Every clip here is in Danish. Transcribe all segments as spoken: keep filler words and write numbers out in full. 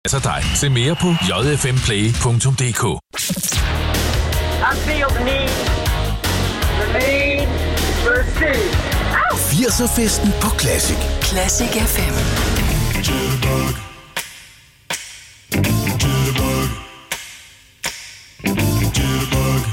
Altså dig. Se mere på j f m play punktum d k. I feel the need, the need for speed. firser-festen på Classic. Classic F M. Jitterbug. Jitterbug. Jitterbug.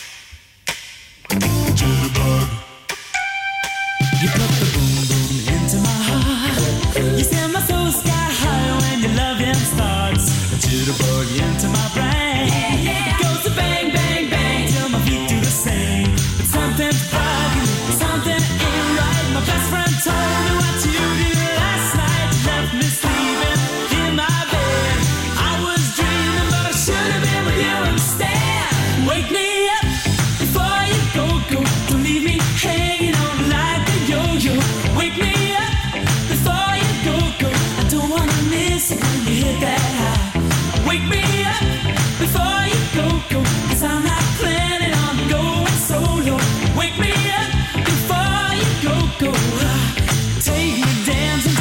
Jitterbug. You put the boom boom into my heart. You send my soul sky high when your loving starts. A jitterbug into my brain. Yeah, yeah. It goes to bang, bang, bang till my feet do the same. But something's bugging, something ain't right. My best friend told me what you did last night. You left me sleeping in my bed. I was dreaming, but I should have been with you instead. Wake me up before you go, go. Don't leave me hanging on like a yo-yo. Wake me up before you go, go. I don't wanna miss it when you hit that high. Wake me up before you go, go. Cause I'm not planning on going solo. Wake me up before you go, go. Take me dancing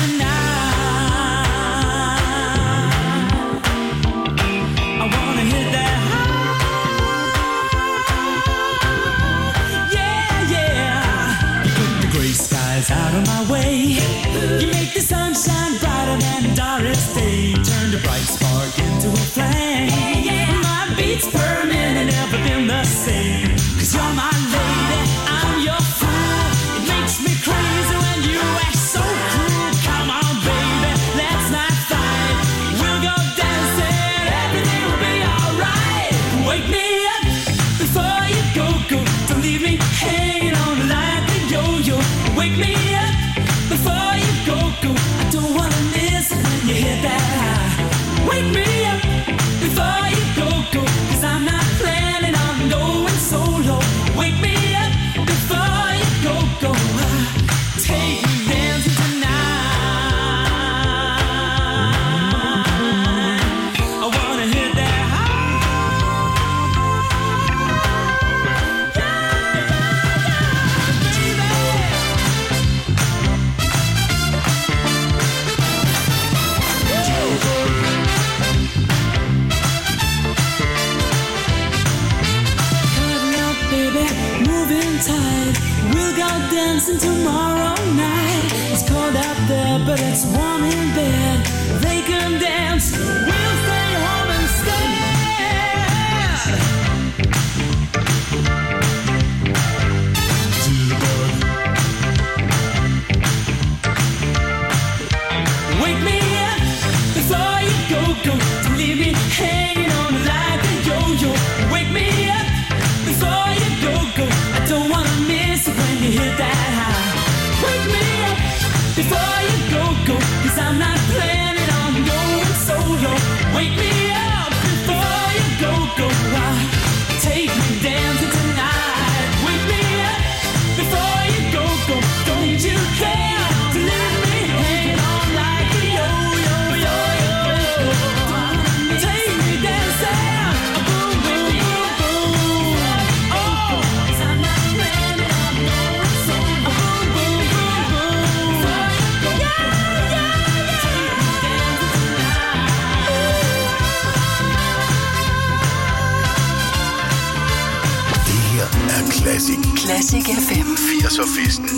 tonight. I wanna hit that high. Yeah, yeah. You put the gray skies out of my way. You make the sunshine brighter than Doris Day. Turn the bright spark into a flame. My beats per minute never been the same. Cause you're my lady, I'm your fool. It makes me crazy when you act so cruel. Come on baby, let's not fight. We'll go dancing, everything will be alright. Wake me up before you go, go. Don't leave me hanging on like a yo-yo. Wake me up before you go, go. I don't wanna miss it when you hit that high. Wake me up before you go, go. Cause I'm not planning on going solo. Wake me up before you go, go. Take me dancing tonight. I wanna hit that high. Tide. We'll go dancing tomorrow night. It's cold out there, but it's warm in bed. They can dance, we'll stay home instead. Jitterbug. Wake me up before you go, go. Don't leave me hanging on like a yo-yo. Wake me up before you go, go. I don't wanna miss it when you hit that high. Wake me up before you go, go. Cause I'm not planning on going solo. Wake me up before you go, go. Take me dancing tonight. Wake me up before you go, go. Don't you care to leave me hanging on like a yo-yo, yo-yo. Take me dancing. Boom, boom, boom, boom. Oh, 'cause I'm not planning on going solo. Boom, boom, boom, boom. Yeah, yeah, yeah. Take me dancing tonight. Det her er Classic. Classic F M. firser-festen.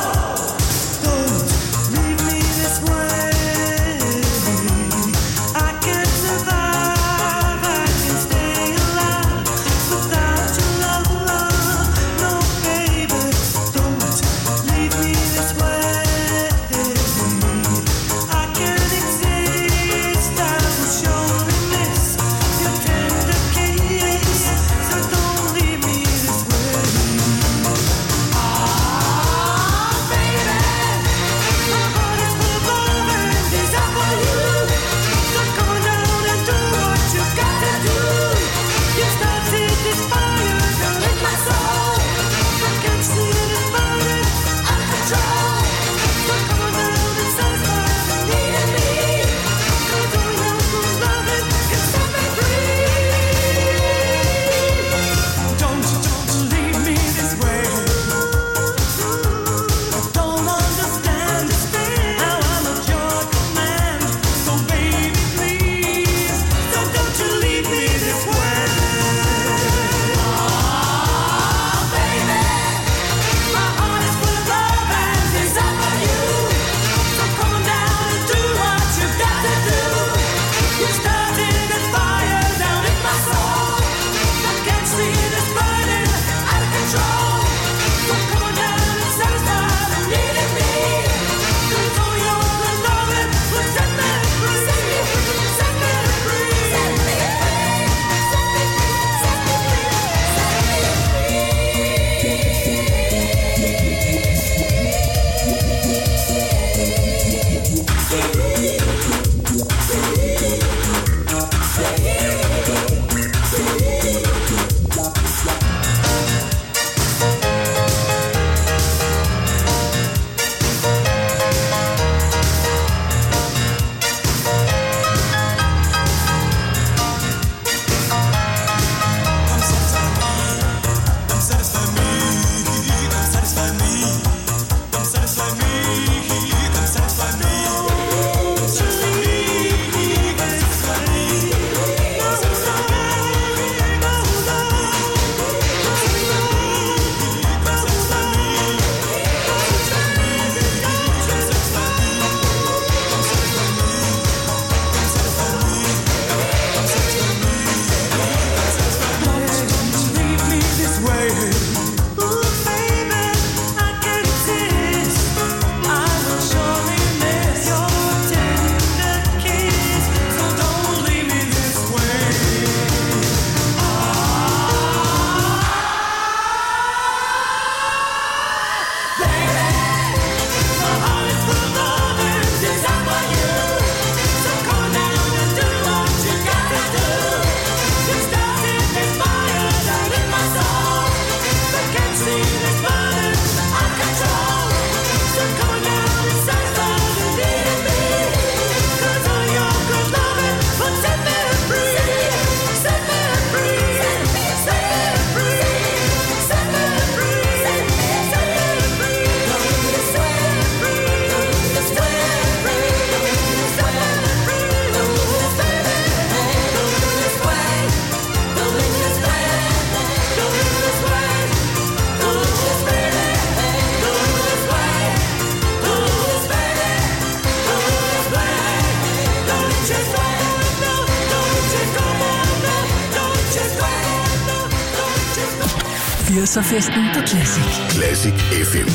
Leave me this way. I firser-festen på Classic. Classic F M.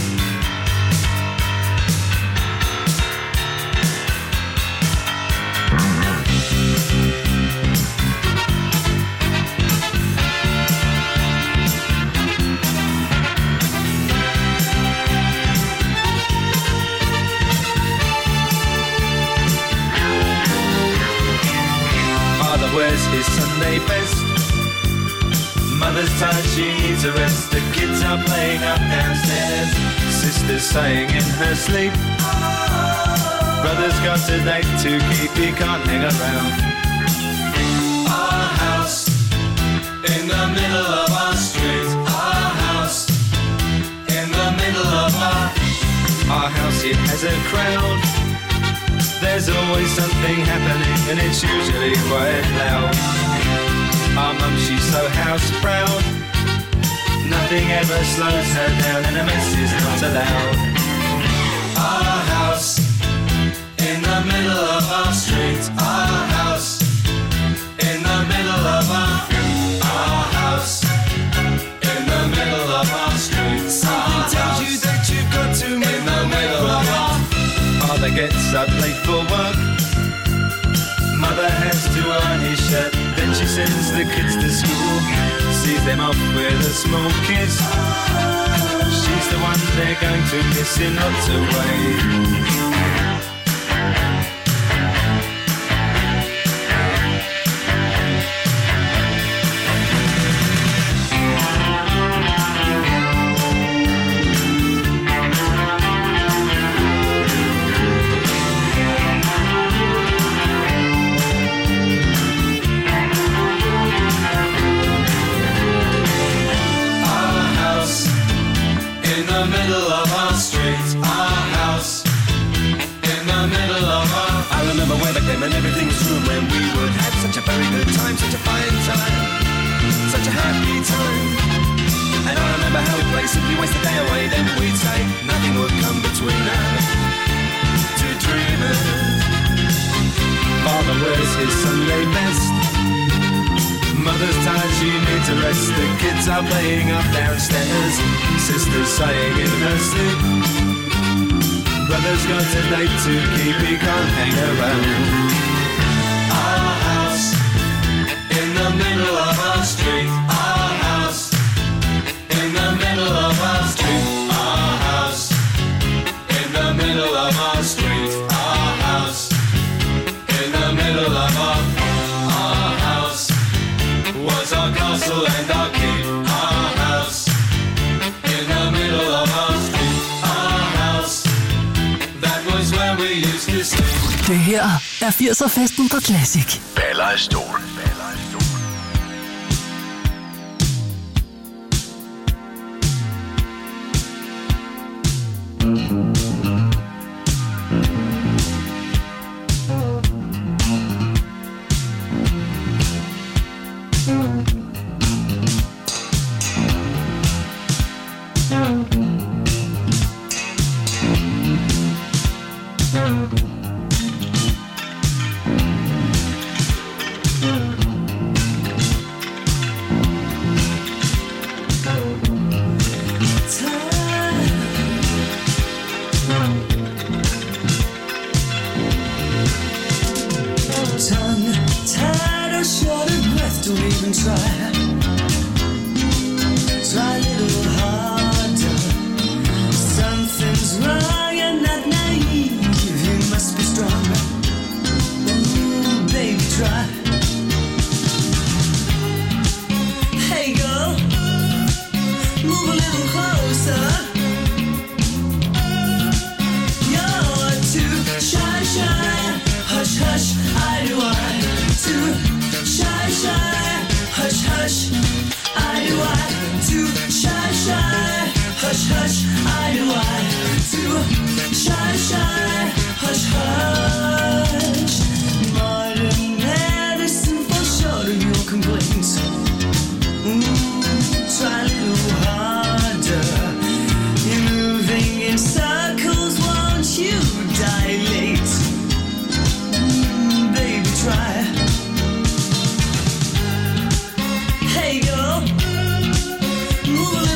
Wears his Sunday best. Mother's tired, she needs a rest. The kids are playing up downstairs. Sister's sighing in her sleep. Brother's got a date to keep, he can't hang around. Our house in the middle of our street. Our house in the middle of our Our house, it has a crowd. There's always something happening and it's usually quite loud. Our mum, she's so house proud. Nothing ever slows her down and a mess is not allowed. Our house in the middle of our street. Our house in the middle of our Our house in the middle of our street. Something tells you that you've got to in the middle of our Father gets up late for work. Mother has to iron his shirt. Then she sends the kids to school. Sees them off with a small kiss. She's the one they're going to miss in lots of ways. And everything was true when we would have such a very good time, such a fine time, such a happy time. And I remember how we'd play, simply waste the day away. Then we'd say nothing would come between us, two dreamers. Father wears his Sunday best. Mother's tired, she needs a rest. The kids are playing up downstairs. Sister's sighing in her sleep. Brother's got a date to keep, he can't hang around. Our house in the middle of our street. Our house in the middle of our street. Our house in the middle of our street. Our house in the middle of our Our house was our castle and our keep. Our house in the middle of our street. Our house was where we used to sleep. Det her er firser-festen på Classic. Baller af stol. Hey girl, move a little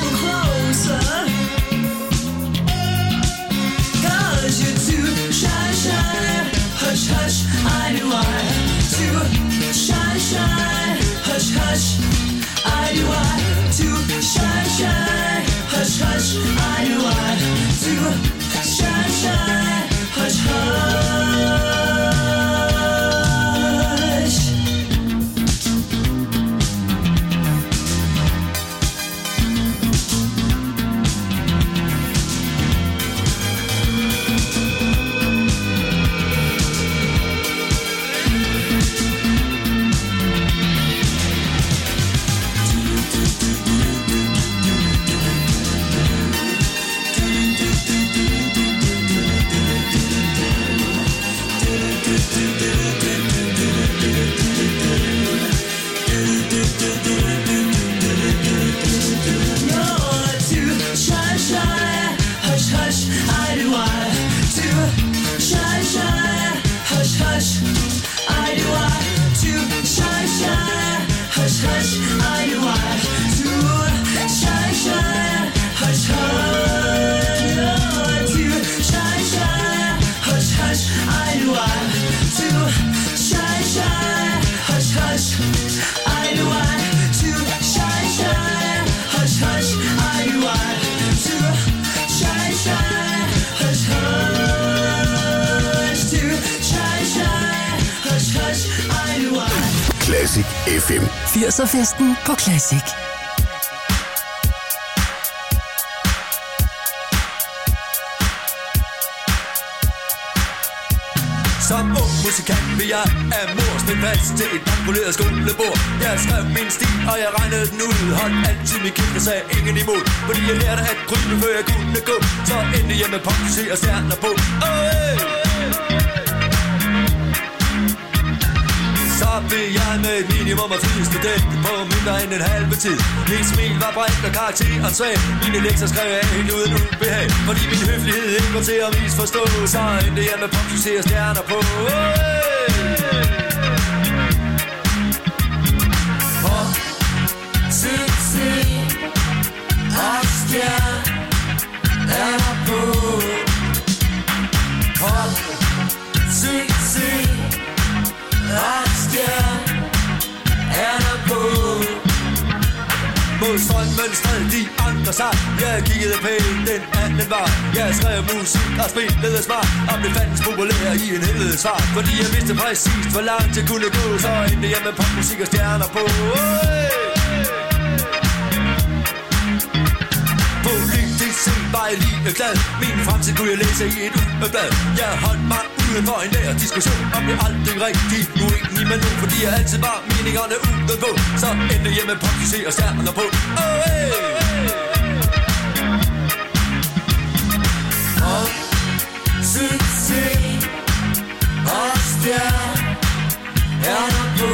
I want to shine, shine, hush, hush, to shine, shine, hush, hush, I want. Classic F M. firser-festen på Classic. Som ung musikant vil jeg af mor stå fast til et bankpoleret skolebord. Jeg skrev min stil, og jeg regnede den ud. Holdt altid min kæft og sagde ingen imod. Fordi jeg lærte at krybe, før jeg kunne gå. Så endte jeg med popmusik og stjerner på. Oh, hey! Så blev jeg med et minimum af frie student på mindre end en halve tid. Mit smil var bredt og karakteren svag. Mine lektier skrev jeg helt uden ubehag. Fordi min høflighed ikke var til at misforstå. Så endte jeg med popsucces og stjerner på. Pop, succes og stjerner på. Pop, succes og stjerner på. Mod strømmen stred de andre sig. Jeg kiggede pænt, den anden var. Jeg skrev musik og spillede smart og blev fandens populær i en helvede svar. Fordi jeg vidste præcis hvor langt jeg kunne gå. Så endte jeg med popmusik og stjerner på. Politisk set var jeg lige glad. Min fremtid kunne jeg læse i et ugeblad. Jeg holdt mig uden for en nær diskussion og blev aldrig rigtig uenig med nogen. Fordi jeg altid var meningerne udenpå. Så endte jeg med popsucces og stjerner på. Oh, hey! Pop, succes og stjerner på.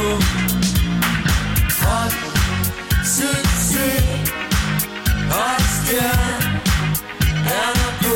Pop, succes og stjerner på.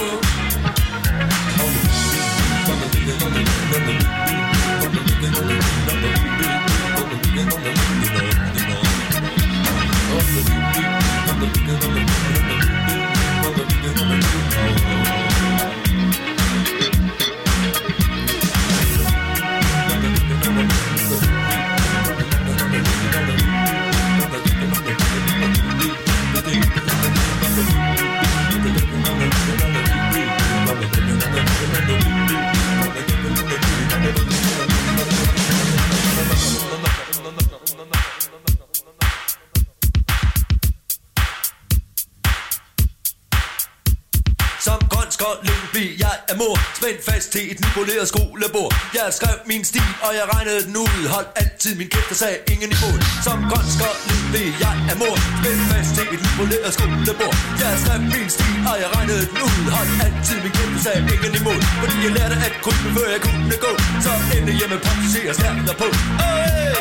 Jeg er mor, spændt fast til et nypoleret skolebord. Jeg skrev min stil, og jeg regnede den ud. Holdt altid min kæft og sagde ingen imod. Som grøn skål blev jeg er mor, spændt fast til et nypoleret skolebord. Jeg skrev min stil, og jeg regnede den ud. Holdt altid min kæft og sagde ingen imod. Fordi jeg lærte at krybe, før jeg kunne gå. Så endte jeg med popsucces og stjerner på. Hey!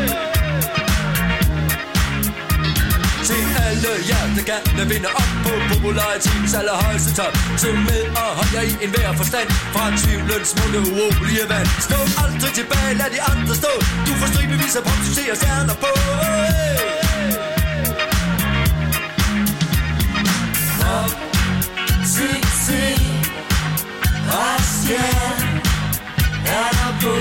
Til alle jer, der gerne vinder op på popularitetens allerhøjeste top. Syng med og hold jer i enhver forstand fra tvivlens smukke urolige vand. Stå aldrig tilbage, lad de andre stå. Du får stribevis af popsucces og stjerner på. Pop, succes og stjerner på.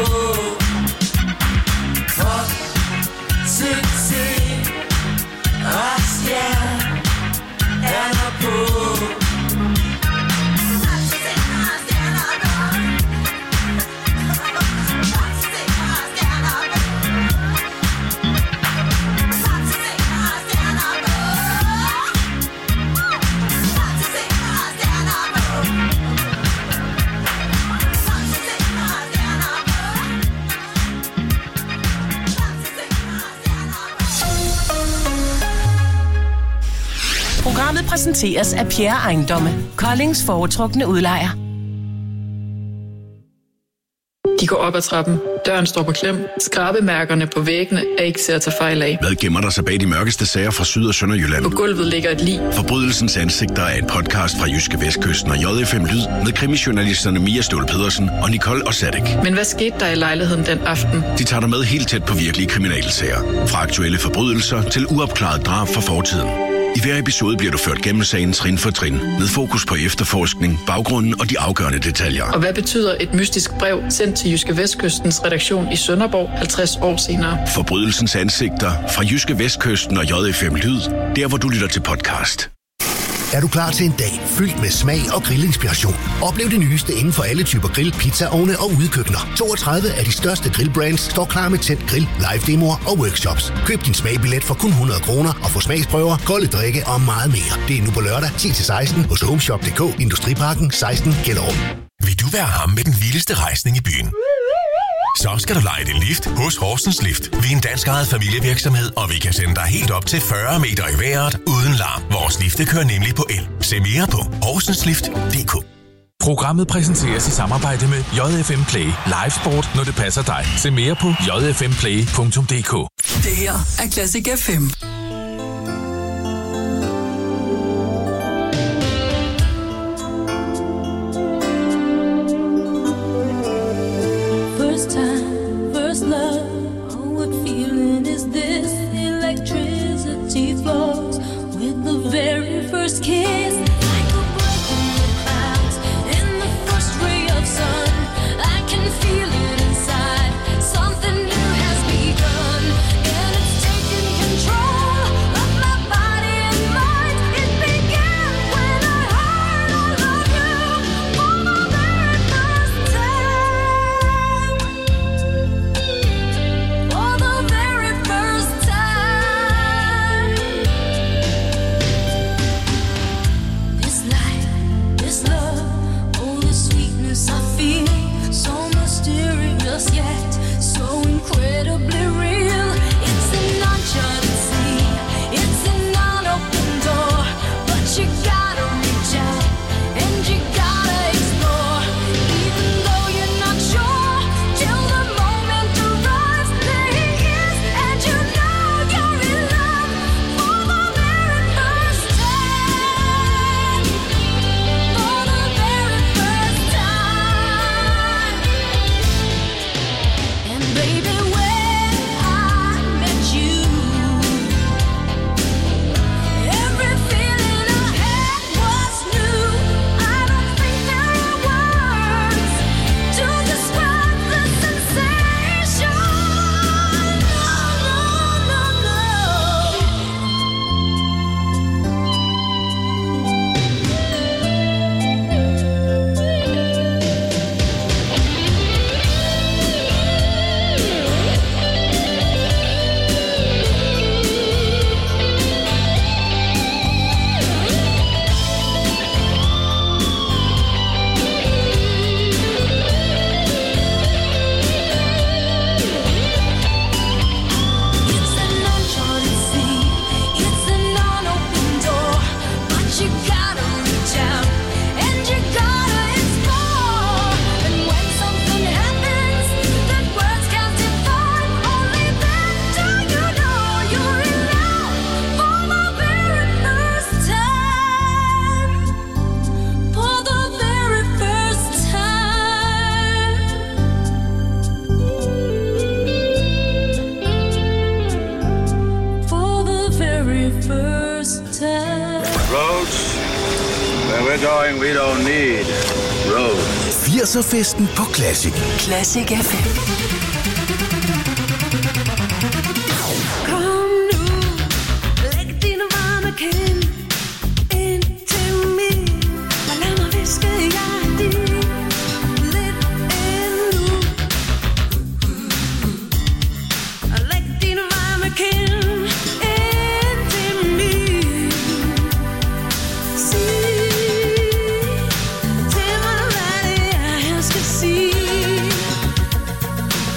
Pop, succes og stjerner på. Programmet præsenteres af Pierre Ejendomme, Koldings foretrukne udlejer. De går op ad trappen. Døren står på klem. Skrabemærkerne på væggene er ikke til at tage fejl af. Hvad gemmer der sig bag de mørkeste sager fra Syd- og Sønderjylland? På gulvet ligger et lig. Forbrydelsens ansigter er en podcast fra Jyske Vestkysten og J F M Lyd med krimijournalisterne Mia Ståhl Pedersen og Nicole Osadek. Men hvad skete der i lejligheden den aften? De tager dig med helt tæt på virkelige kriminalsager. Fra aktuelle forbrydelser til uopklarede drab fra fortiden. I hver episode bliver du ført gennem sagen trin for trin, med fokus på efterforskning, baggrunden og de afgørende detaljer. Og hvad betyder et mystisk brev sendt til Jyske Vestkystens redaktion i Sønderborg halvtreds år senere? Forbrydelsens ansigter fra Jyske Vestkysten og J F M Lyd, der hvor du lytter til podcast. Er du klar til en dag fyldt med smag og grillinspiration? Oplev det nyeste inden for alle typer grill, pizzaovne og udekøkkener. toogtredive af de største grillbrands står klar med tændt grill, live-demoer og workshops. Køb din smagbillet for kun hundrede kroner og få smagsprøver, kolde drikke og meget mere. Det er nu på lørdag ti til seksten hos homeshop punktum d k, Industriparken seksten Gellerup. Vil du være ham med den vildeste rejsning i byen? Så skal du leje din lift hos Horsens Lift. Vi er en dansk ejet familievirksomhed, og vi kan sende dig helt op til fyrre meter i vejret uden larm. Vores lifte kører nemlig på el. Se mere på horsenslift punktum d k. Programmet præsenteres i samarbejde med J F M Play. Live sport, når det passer dig. Se mere på j f m play punktum d k. Det her er Classic F M. firserfesten på Classic. Classic F M. Kom nu, læg dine varme kind ind til mig, og lad mig viske jer din lidt endnu. Og læg dine varme kind ind til mig. Sig til mig, hvad det er, jeg skal sige.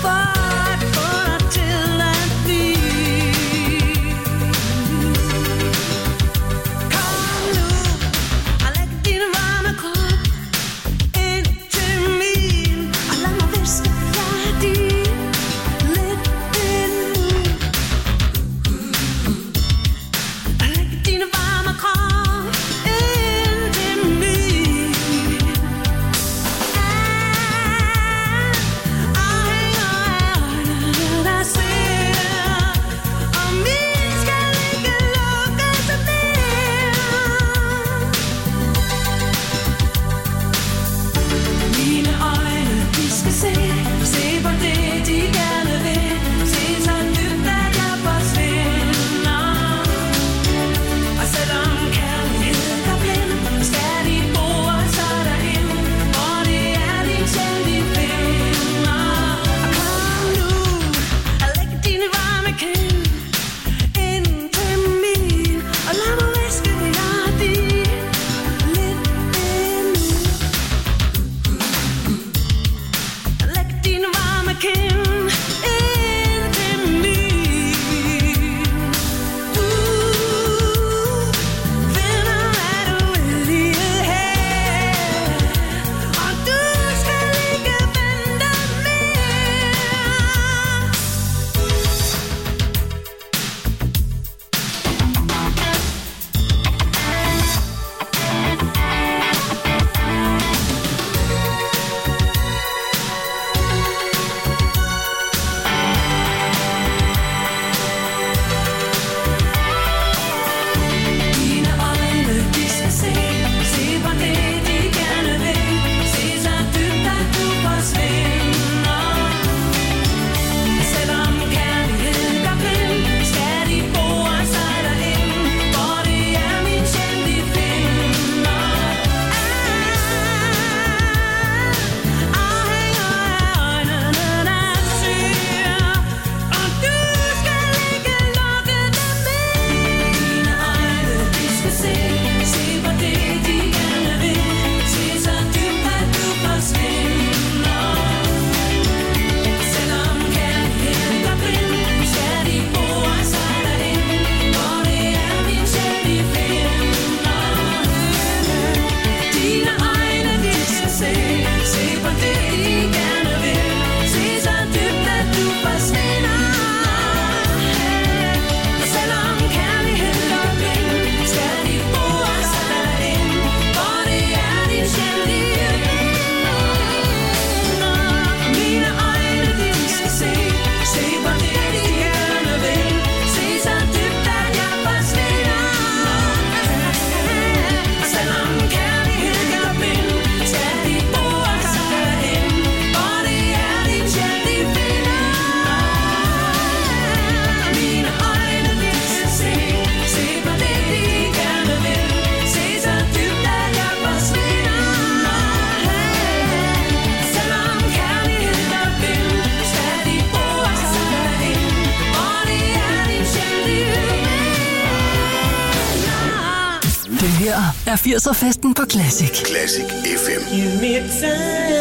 Det her er firser-festen på Classic. Classic F M. Give me time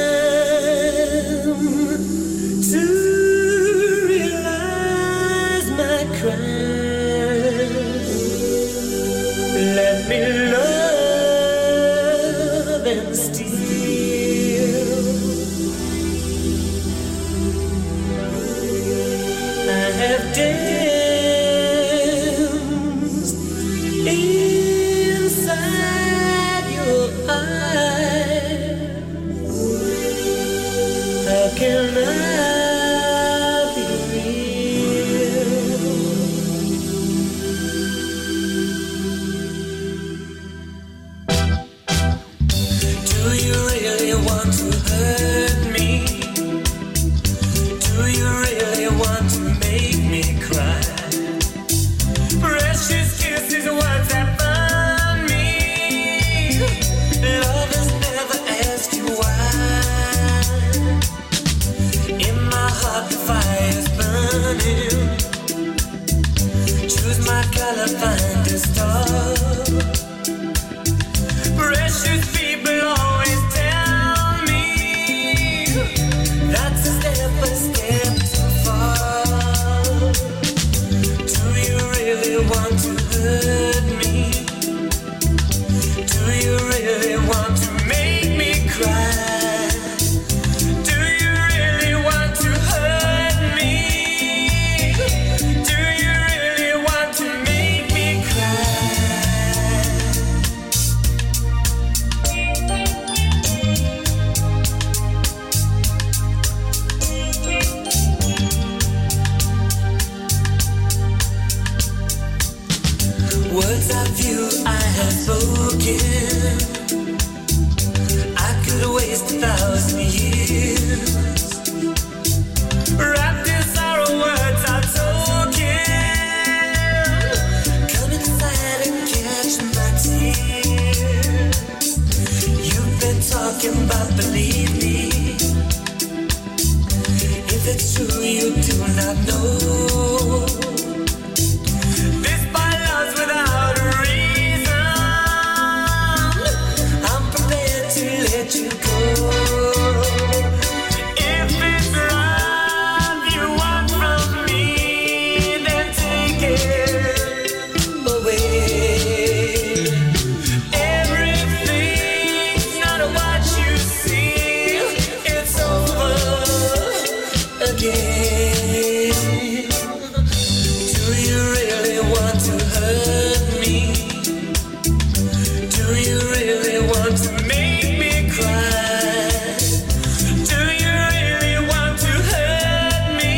to realize my crime. Let me love and steal. I have danced inside your eyes. How can I be real? Do you really want to hurt me? Do you really want to make me cry? Precious kisses, words that burn me. Lovers never ask you why. In my heart the fire's burning. Choose my color, find a star. Precious people always tell me that's a step, a step too far. Do you really want to hurt me? Do you really want to make me cry? Do you really want to hurt me? Do you really want to make me cry? Words of you I have spoken, I could waste a thousand years. Wrapped in sorrow, words are token. Come inside and catch my tears. You've been talking about believe me. If it's true you do not know. This by love's without a reason. I'm prepared to let you go. If it's love you want from me, then take it away. Everything's not what you see. It's over again. Do you really want to hurt me? Do you really want to make me cry? Do you really want to hurt me?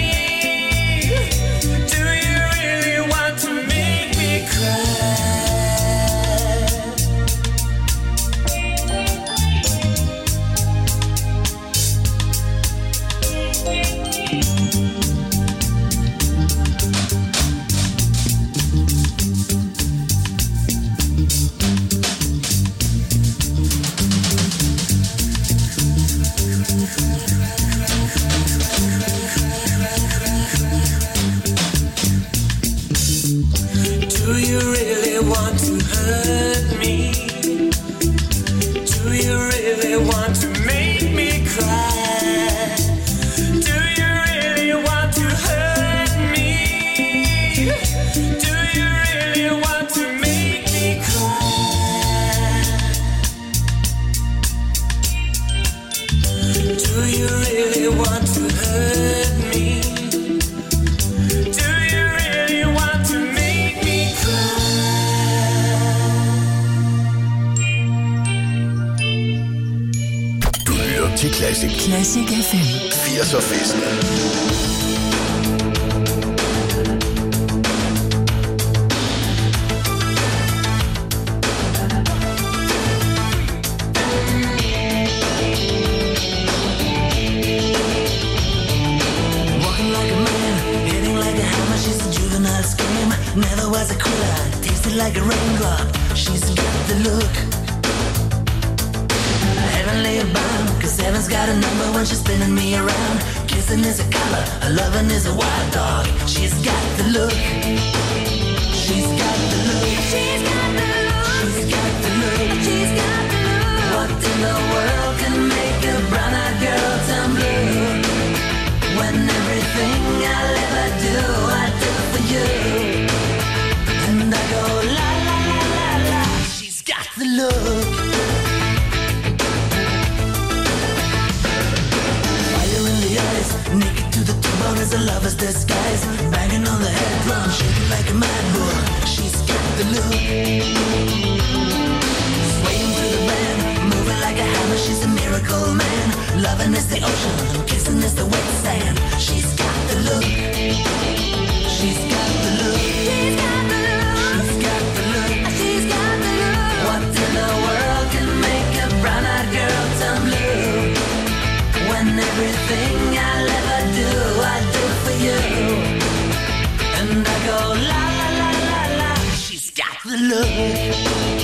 Do you really want to make me cry? Do you really want to hurt me? Do you really want to make me cry? Do you really want to hurt me? Do you really want to make me cry? Do you really want to hurt me? Do you really want to make me cry? Du lytter til Classic. Classic F M. firser-festen. Walking like a man, hitting like a hammer. She's a juvenile scam. Never was a quitter, tasted like a raindrop. She's got the look. Heavenly bound, cause heaven's got a number when she's spinning me around. Kissing is a color, a loving is a wild dog. She's got the look. She's got the look. She's got the look. She's the look. Fire in the eyes, naked to the bone as a lover's disguise. Banging on the head drum, shaking like a mad bull. She's got the look. Swaying through the band, moving like a hammer. She's a miracle man. Loving is the ocean, kissing is the wet sand. She's got the look. She's got the look. She's got the look. She's got the look. She's got the look. What in the world can make a brown-eyed girl turn blue? When everything I'll ever do, I do for you. And I go la la la la la. She's got the look.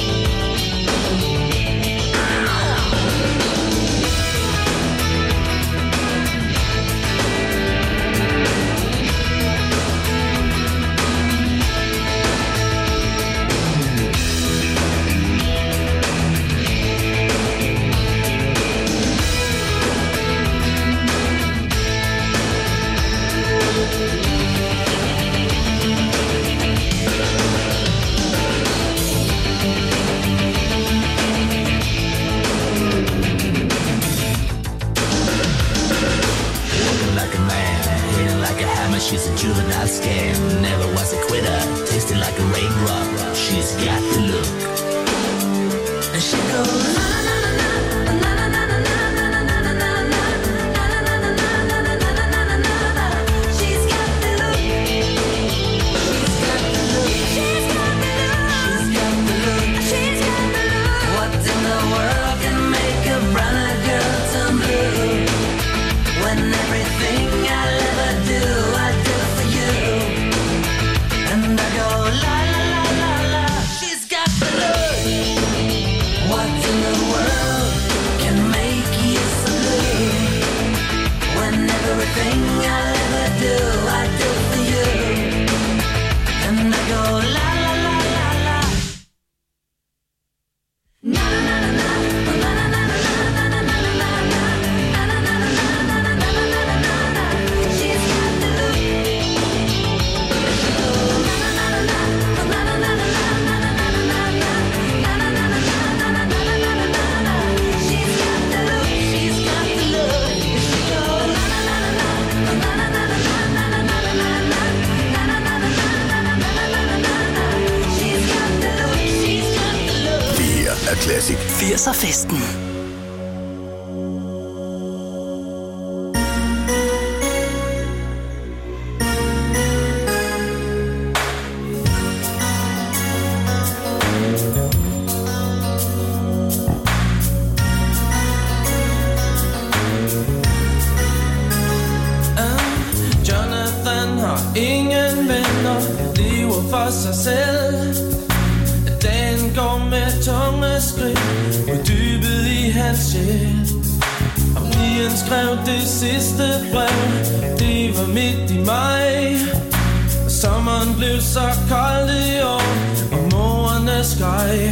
She's a juvenile scam, never was a quitter, tasting like a raindrop. She's got the look. And she goes na na na na na na na na na na na na na. She's got the look. She's got the look. She's got the look. She's got the look. What in the world can make a brown-eyed girl turn blue? When everything I'll ever do, I do for you. And I go la la la la la. She's got the look. What in the world can make you so blue? When everything I'll ever do, I do for you. And I go la la la la la. Na na na na na na na na na na na na na. Classic firser-festen. Jonathan har ingen venner, lever for sig selv. Dagen går med tunge skridt på dybet i hans sjæl. Og pigen skrev det sidste brev, det var midt i maj. Og sommeren blev så kold i år, og morerne skreg.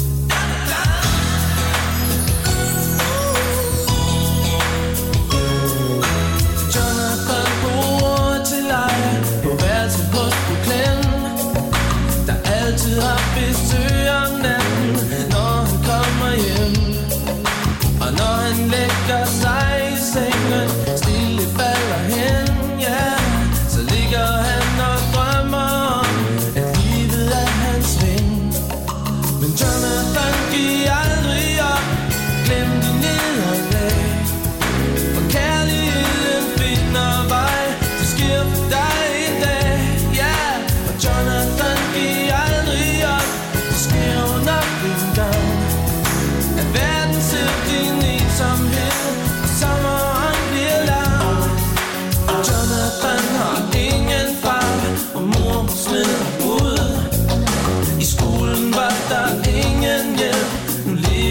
Jonathan bor til leje på værelset hos Brooklyn, der altid har besøg om natten, når han kommer hjem. Og når han lægger sig i sengen, stille falder hen, ja, så ligger han og drømmer om, at livet er hans ven. Men Jonathan giver aldrig op, glem de nederlag, for kærligheden finder vej, det sker for dig en dag, ja. Og Jonathan giver aldrig op, det sker jo nok en gang, at verden ser din ensomhed, og sommeren bliver lang. Og Jonathan har ingen far, og mor smider ud. I skolen var der ingen hjælp, nu lever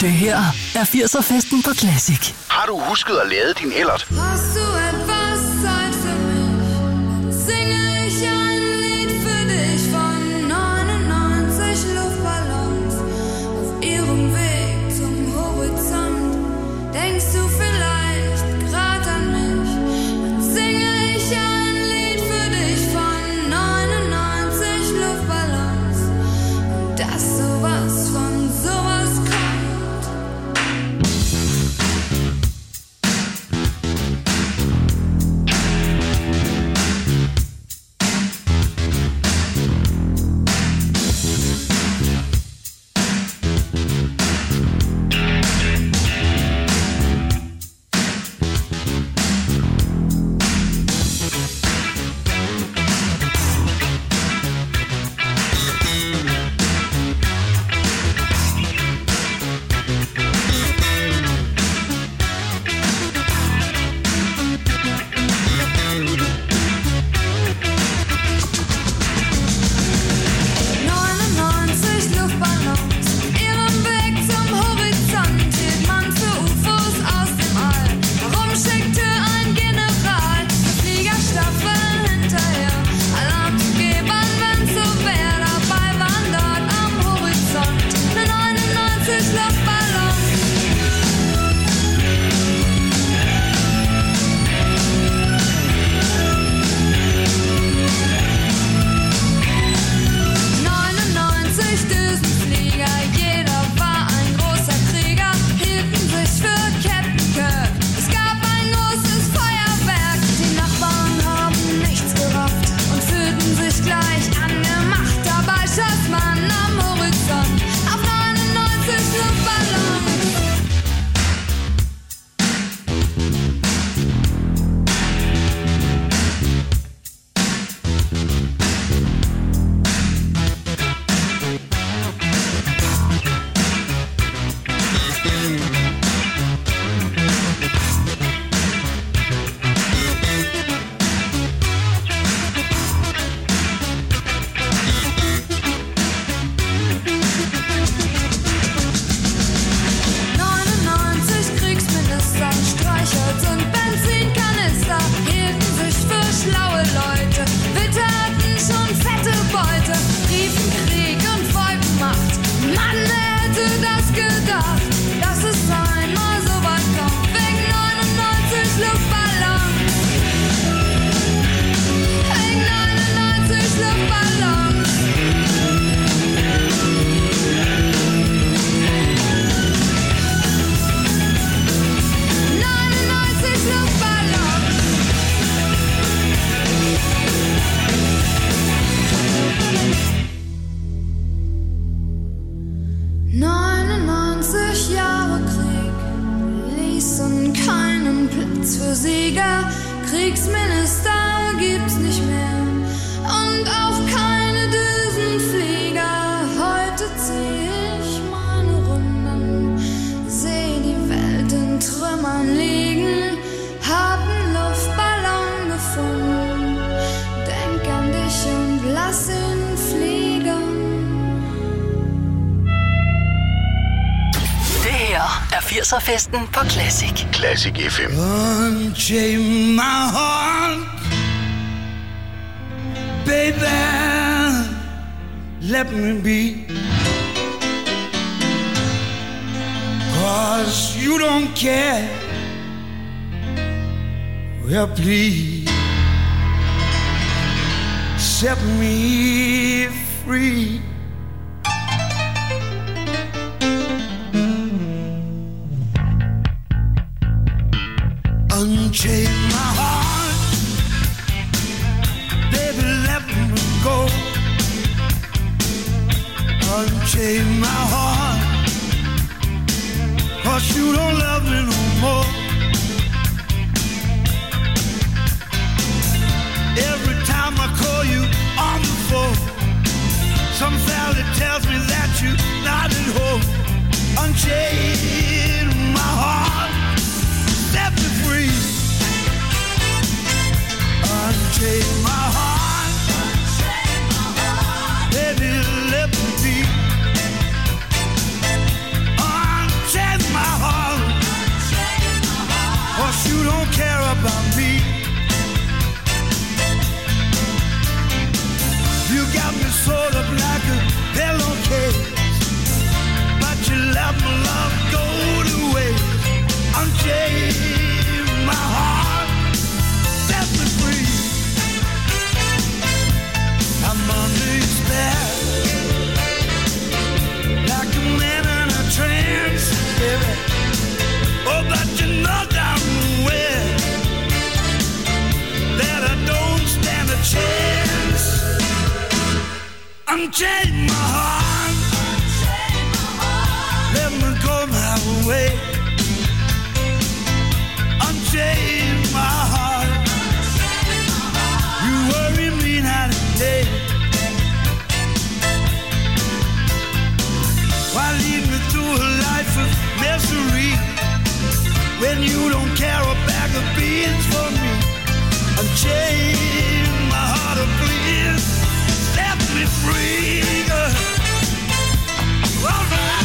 Det her er firser-festen på Classic. Har du husket at lade din ellert? Hast du etwas Zeit für mich? Singe ich ein Lied für dich von neunundneunzig Luftballons auf ihrem Weg zum Horizont. Denkst du vielleicht grad an mich? Dann singe ich ein Lied für dich von neunundneunzig Luftballons und dass sowas von sowas kommt. neunundneunzig Jahre Krieg ließen keinen Platz für Sieger. Kriegsminister gibt's nicht mehr und auch keine Düsenflieger. Heute zieh ich meine Runden, seh die Welt in Trümmern liegen, hab einen Luftballon gefunden, denk an dich und lass ihn fliegen. Det her er firser-festen på Classic. Classic F M. Unchain my heart, baby, let me be. 'Cause you don't care. Well, please set me free. Unchain my heart, baby, let me go. Unchain my heart, 'cause you don't love me no more. Every time I call you on the phone, some fella tells me that you're not at home. Unchain my heart, set me free. Unchain my heart, unchain my heart, baby, let me be. Unchain unchain my heart, let me go my way. Unchain my heart, you worry me night and day. Why lead me through a life of misery when you don't care a bag of beans for me? Unchain my heart, oh please, set me free. All right.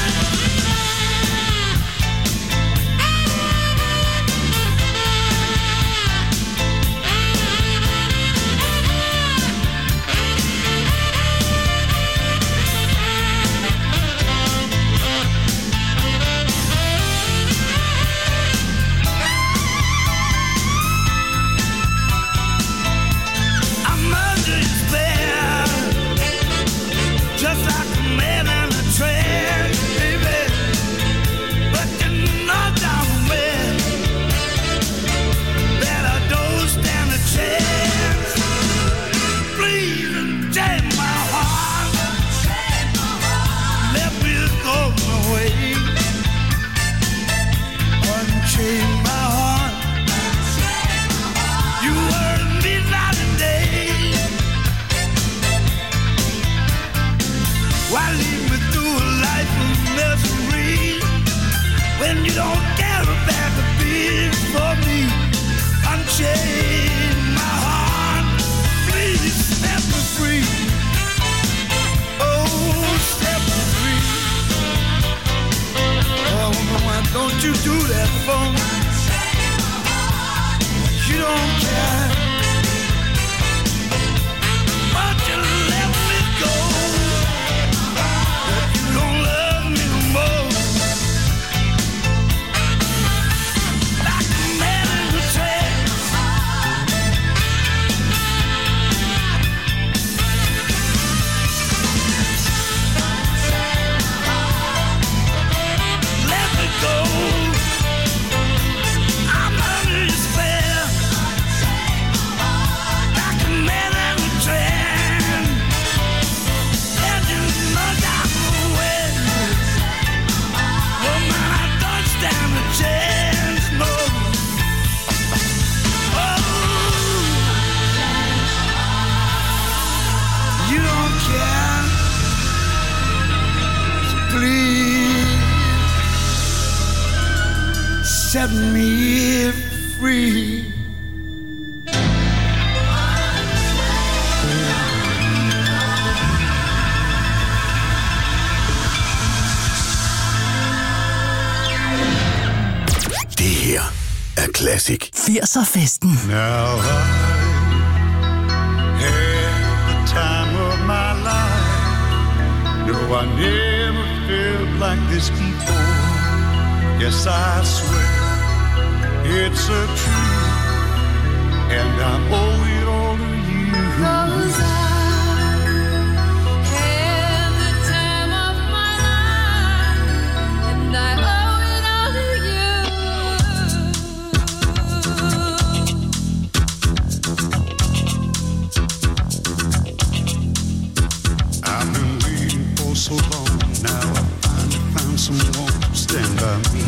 You don't care a bag of beans for me. Unchain my heart, please set me free. Oh, set me free. Oh, why don't you do that for me? You don't care, but you let me go. But you don't love me no more. Set me free. Det her er Classic. firser-festen. Now I had the time of my life. No, I never felt like this before. Yes, I swear it's a truth, and I owe it all to you. 'Cause I had the time of my life, and I owe it all to you. I've been waiting for so long now. I finally found someone to stand by me.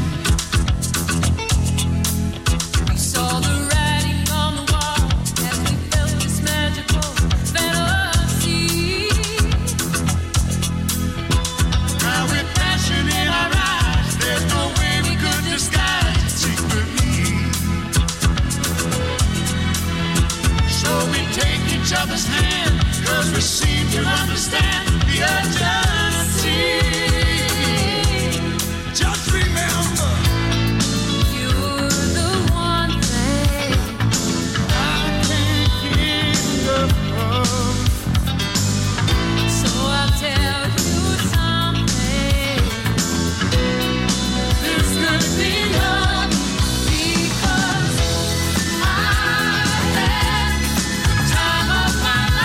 Each other's hand, 'cause we seem to understand the urgency. Just remember, you're the one thing I can't give up. So I'll tell you something. There's gonna be love because I had the time of my life.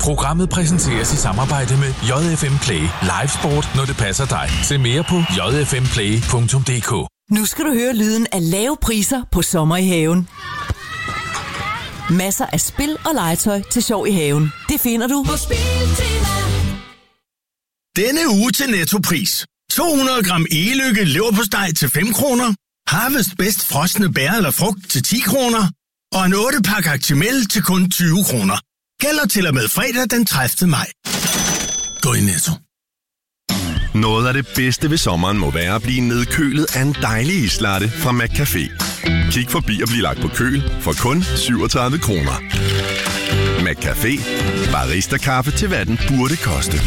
Programmet præsenteres i samarbejde med J F M Play. Live sport, når det passer dig. Se mere på j f m play punktum d k. Nu skal du høre lyden af lave priser på sommer i haven. Masser af spil og legetøj til sjov i haven. Det finder du på Spiltema. Denne uge til Nettopris. to hundrede gram e-lykke leverpostej til fem kroner. Harvest Best frosne bær eller frugt til ti kroner. Og en otte pakke Actimel til kun tyve kroner. Gælder til og med fredag den tredivte maj. Gå i Netto. Noget af det bedste ved sommeren må være at blive nedkølet af en dejlig islatte fra McCafé. Kig forbi og bliv lagt på køl for kun syvogtredive kroner. McCafé. Barista-kaffe til hvad den burde koste.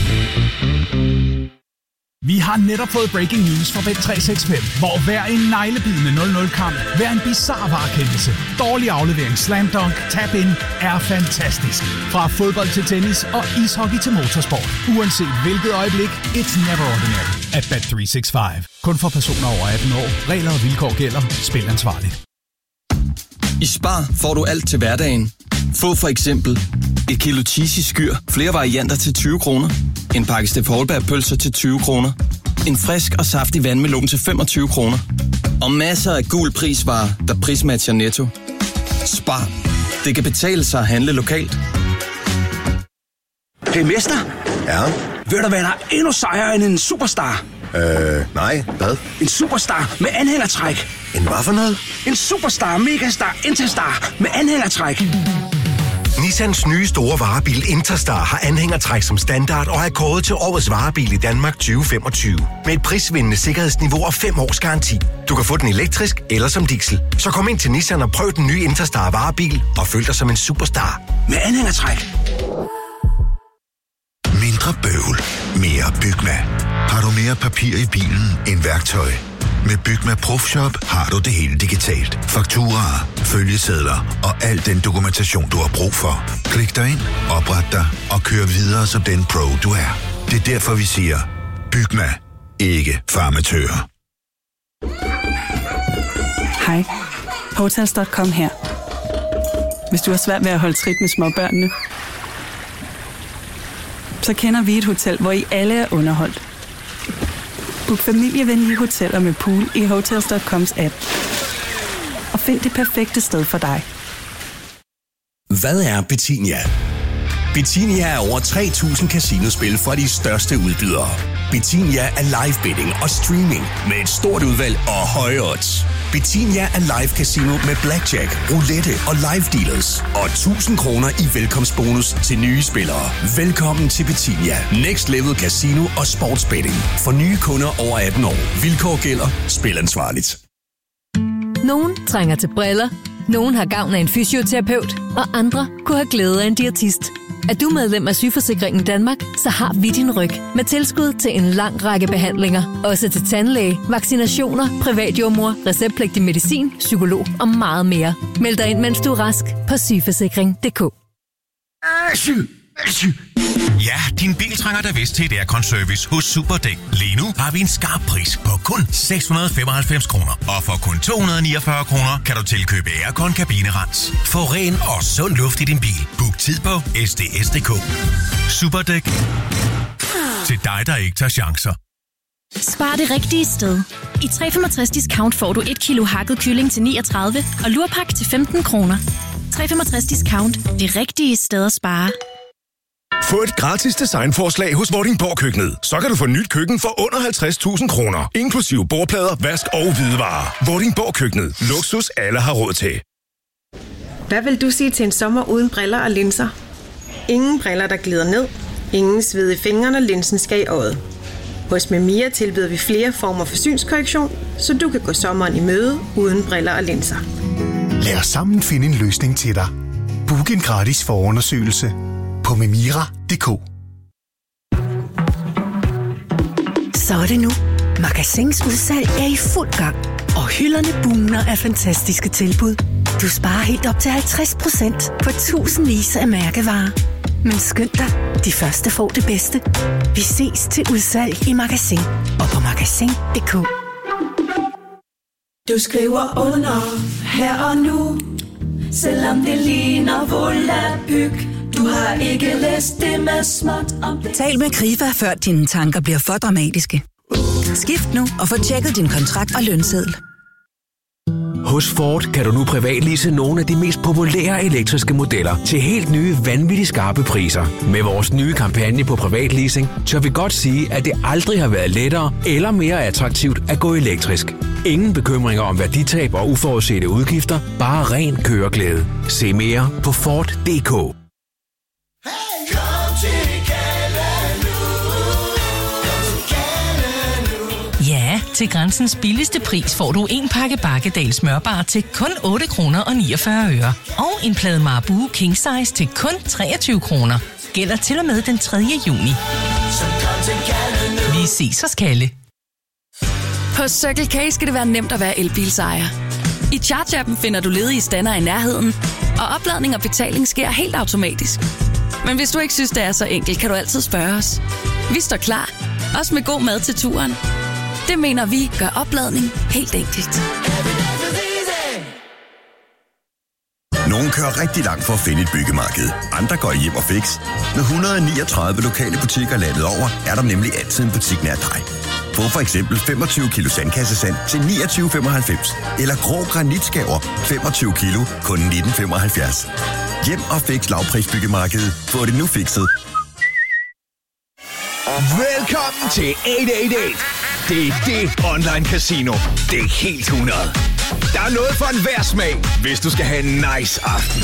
Vi har netop fået breaking news fra Bet tre seks fem, hvor hver en neglebidende nul nul-kamp, hver en bizarre varekendelse, dårlig aflevering, slam dunk, tap in er fantastisk. Fra fodbold til tennis og ishockey til motorsport. Uanset hvilket øjeblik, it's never ordinary at Bet tre seks fem. Kun for personer over atten år. Regler og vilkår gælder. Spil ansvarligt. I Spar får du alt til hverdagen. Få for eksempel et kilo cheesy skyr, flere varianter til tyve kroner. En pakke Steff Holberg pølser til tyve kroner. En frisk og saftig vandmelon til femogtyve kroner. Og masser af gul prisvarer, der prismatcher Netto. Spar. Det kan betale sig at handle lokalt. Hey mester. Ja? Ved du hvad, der er endnu sejere end en superstar? Øh, nej. Hvad? En superstar med anhængertræk. En hvad for noget? En superstar, megastar, interstar med anhængertræk. Nissans nye store varebil Interstar har anhængertræk som standard og er kåret til årets varebil i Danmark tyve femogtyve. Med et prisvindende sikkerhedsniveau og fem års garanti. Du kan få den elektrisk eller som diesel. Så kom ind til Nissan og prøv den nye Interstar varebil og føl dig som en superstar. Med anhængertræk. Mindre bøvl. Mere Bygma. Har du mere papir i bilen end værktøj? Med Bygma Profshop har du det hele digitalt. Fakturaer, følgesedler og al den dokumentation, du har brug for. Klik dig ind, opret dig og kør videre som den pro, du er. Det er derfor, vi siger, Bygma. Ikke farmatører. Hej. Hotels punktum com her. Hvis du har svært ved at holde trit med småbørnene, så kender vi et hotel, hvor I alle er underholdt. Book familievenlige hoteller med pool i hotels punktum coms app. Og find det perfekte sted for dig. Hvad er Betinia? Betinia er over tre tusind casinospil fra de største udbydere. Betinia er live betting og streaming med et stort udvalg og høje odds. Betinia er live casino med blackjack, roulette og live dealers. Og tusind kroner i velkomstbonus til nye spillere. Velkommen til Betinia. Next level casino og sportsbetting. For nye kunder over atten år. Vilkår gælder. Spil ansvarligt. Nogen trænger til briller. Nogen har gavn af en fysioterapeut. Og andre kunne have glæde af en diætist. Er du medlem af Sygeforsikringen Danmark, så har vi din ryg med tilskud til en lang række behandlinger. Også til tandlæge, vaccinationer, privatjordmor, receptpligtig medicin, psykolog og meget mere. Meld dig ind, mens du er rask på sygeforsikring punktum d k. Ja, din bil trænger da vist til et aircon-service hos Superdæk. Lige nu har vi en skarp pris på kun seks hundrede og femoghalvfems kroner. Og for kun to hundrede og niogfyrre kroner kan du tilkøbe aircon kabinerens. Få ren og sund luft i din bil. Book tid på s d s punktum d k. Superdæk. Til dig, der ikke tager chancer. Spar det rigtige sted. I tre femogtres discount får du et kilo hakket kylling til niogtredive og lurpak til femten kroner. tre femogtres discount. Det rigtige sted at spare. Få et gratis designforslag hos Vordingborg Køkkenet. Så kan du få nyt køkken for under halvtreds tusind kroner. Inklusive bordplader, vask og hvidevarer. Vordingborg Køkkenet. Luksus alle har råd til. Hvad vil du sige til en sommer uden briller og linser? Ingen briller, der glider ned. Ingen sved i fingrene, og linsen skal i øjet. Hos Memia tilbyder vi flere former for synskorrektion, så du kan gå sommeren i møde uden briller og linser. Lad os sammen finde en løsning til dig. Book en gratis forundersøgelse på memira punktum d k. Så er det nu. Magasins udsalg er i fuld gang. Og hylderne bugner af fantastiske tilbud. Du sparer helt op til halvtreds procent på tusindvis af mærkevarer. Men skynd dig, de første får det bedste. Vi ses til udsalg i Magasin og på magasin punktum d k. Du skriver under her og nu, selvom det ligner volapyk. Du har ikke læst det med småt om det. Tal med Krifa, før dine tanker bliver for dramatiske. Skift nu og få tjekket din kontrakt og lønseddel. Hos Ford kan du nu privatlease nogle af de mest populære elektriske modeller til helt nye, vanvittigt skarpe priser. Med vores nye kampagne på privatleasing, tør vi godt sige, at det aldrig har været lettere eller mere attraktivt at gå elektrisk. Ingen bekymringer om værditab og uforudsete udgifter, bare ren køreglæde. Se mere på Ford punktum d k. Ja, til Grænsens billigste pris får du en pakke Bakkedal smørbar til kun otte kroner og niogfyrre øre. Og en plade Marabou King Size til kun treogtyve kroner. Gælder til og med den tredje juni. Vi ses hos Kalle. På Circle K skal det være nemt at være elbilsejer. I Charge-appen finder du ledige stander i nærheden, og opladning og betaling sker helt automatisk. Men hvis du ikke synes, det er så enkelt, kan du altid spørge os. Vi står klar, også med god mad til turen. Det mener vi gør opladning helt enkelt. Nogle kører rigtig langt for at finde et byggemarked. Andre går hjem og fix. Med et hundrede og niogtredive lokale butikker landet over, er der nemlig altid en butik nær dig. Få for eksempel femogtyve kilo sandkassesand til niogtyve femoghalvfems. Eller grå granitskaver femogtyve kilo kun nitten femoghalvfjerds. Hjem og fix lavprisbyggemarkedet. Få det nu fikset. Velkommen til otte otte otte. Det er det online casino. Det er helt hundrede. Der er noget for enhver smag, hvis du skal have en nice aften.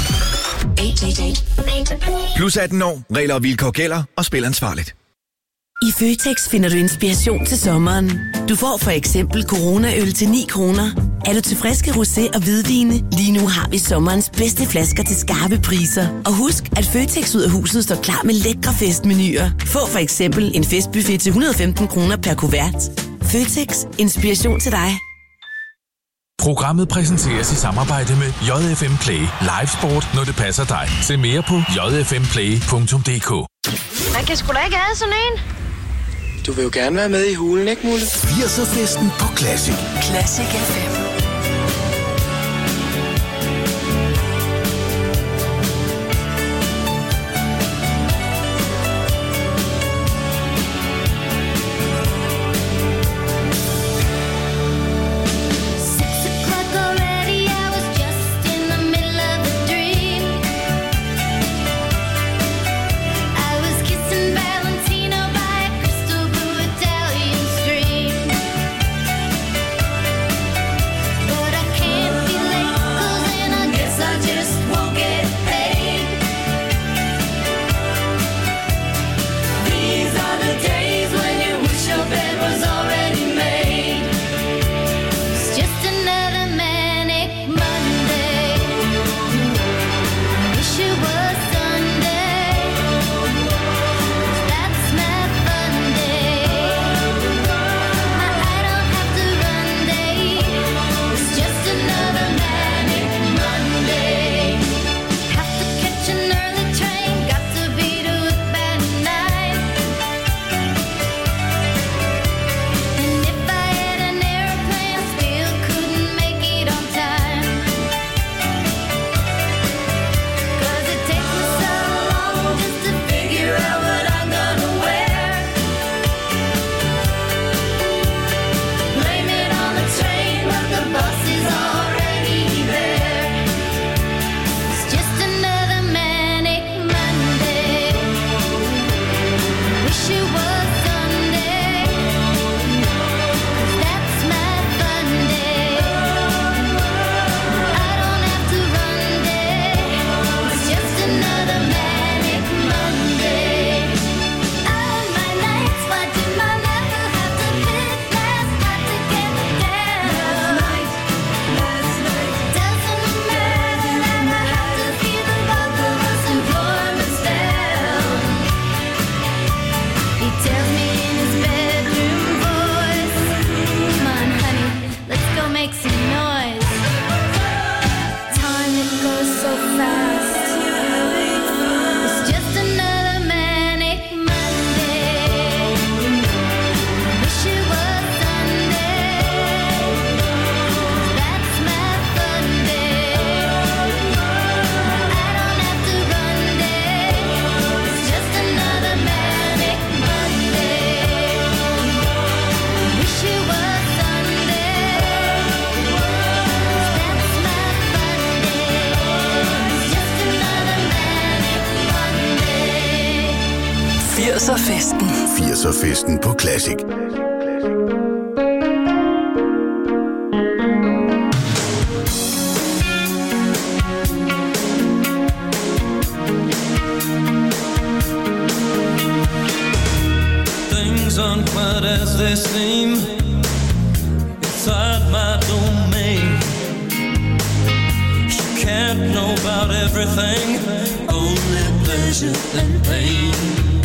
Plus atten år, regler og vilkår gælder, og spil ansvarligt. I Føtex finder du inspiration til sommeren. Du får for eksempel Corona-øl til ni kroner. Er du til friske rosé og hvidvine? Lige nu har vi sommerens bedste flasker til skarpe priser. Og husk, at Føtex ud af huset står klar med lækre festmenuer. Få for eksempel en festbuffet til et hundrede og femten kroner per kuvert. Føtex. Inspiration til dig. Programmet præsenteres i samarbejde med J F M Play. Live sport, når det passer dig. Se mere på j f m play punktum d k. Man kan sgu da ikke have sådan en. Du vil jo gerne være med i hulen, ikke, Mulle? firser-festen på Classic. Classic F M. firser-festen. firser-festen på Classic. Things aren't quite as they seem inside my domain. You can't know about everything, only pleasure and pain.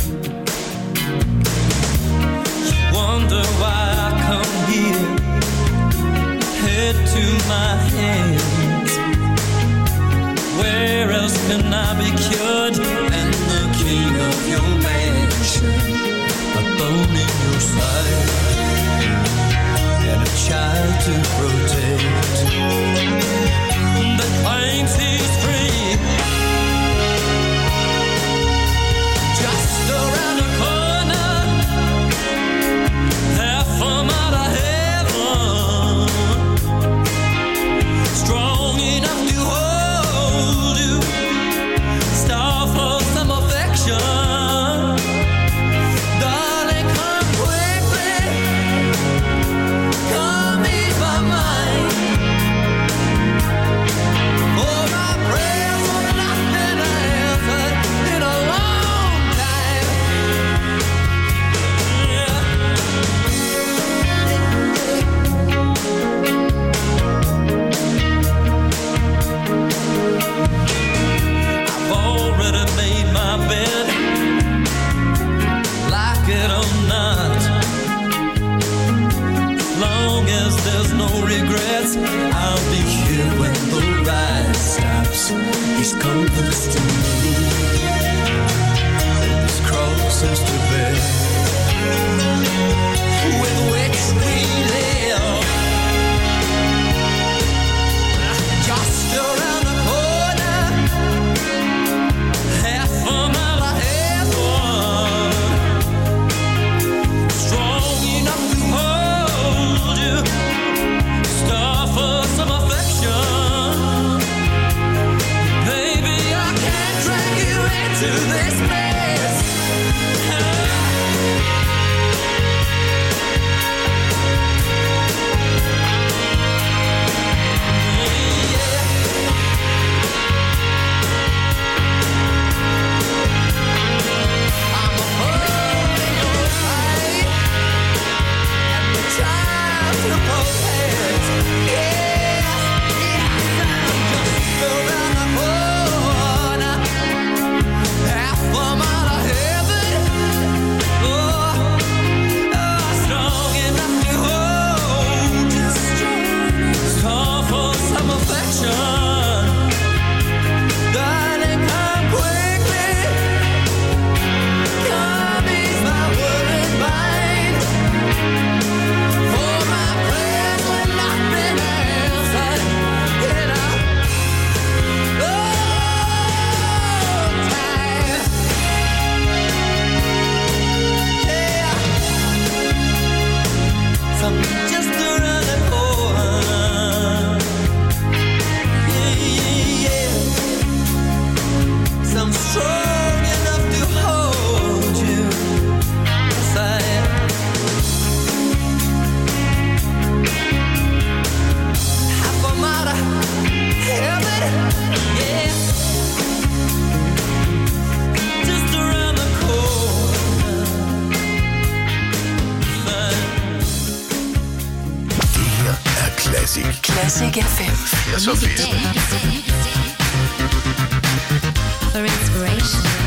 You wonder why I come here, head to my hands. Where else can I be cured and the king of your mansion? A bone in your side and a child to protect that claims he's free. Just around the corner, half a mile of heaven, strong enough to hold you, star for some affection. Regrets, I'll be here when the ride stops. He's compass to me, and his cross is to bear, with which we live. Just around the corner, half a mile of heaven, strong enough to hold you, for some affection. Baby, I can't drag you into this mess. I'm a fool in your life and the child to protect. Around the corner, half a mile of heaven, oh, oh, strong enough to hold you, call for some affection. Darling, come quickly, come ease my worried mind, for my prayers will not be answered. Get up. Just around the corner, yeah, yeah, yeah. Some strong enough to hold you. Yes, I am. Half a mile of heaven, yeah. Just around the corner. Classic. Classic F M. firser-festen. For inspiration.